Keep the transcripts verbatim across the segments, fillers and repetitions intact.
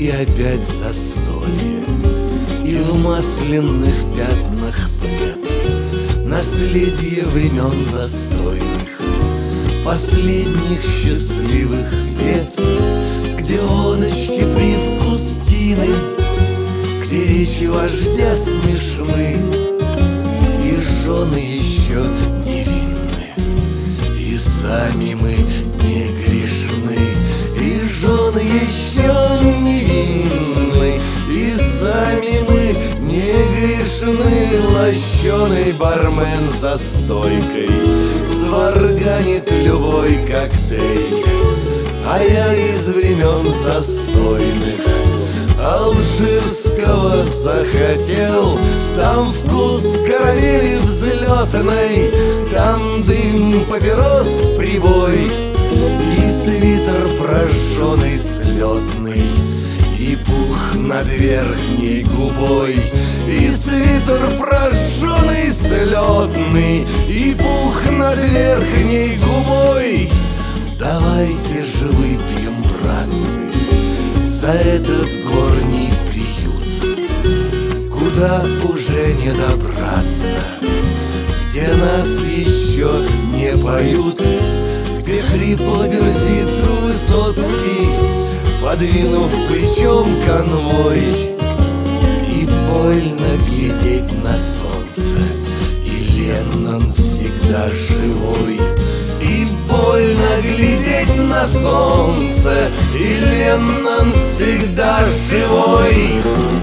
И опять застолье, и в масляных пятнах плед наследие времен застойных, последних счастливых лет, где водочки привкус тины, где речи вождя смешны, и жены еще невинны, и сами мы не грешны, и жены еще невинны, и сами мы не грешны. Лощеный бармен за стойкой сварганит любой коктейль, а я из времен застойных алжирского захотел. Там вкус карамели взлетной, там дым папирос прибой, и свитер прожженный слетный, и пух над верхней губой, и свитер прожженный слетный, и пух над верхней губой. Давайте же выпьем, братцы, за этот горний приют, куда уже не добраться, где нас еще не поют, где хрипло дерзит Высоцкий, подвинув плечом конвой. И больно глядеть на солнце, и Леннон всегда живой. И больно глядеть на солнце, и Леннон всегда живой.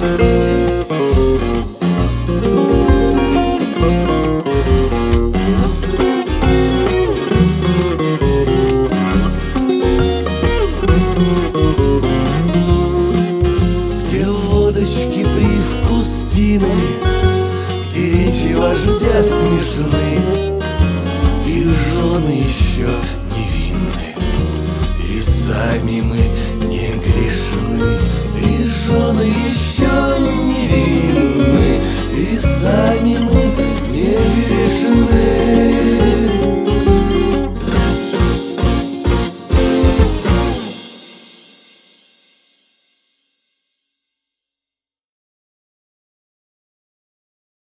Где водочки привкус тины, где речи вождя смешны, и жены еще невинны, и сами мы не грешны, и жены еще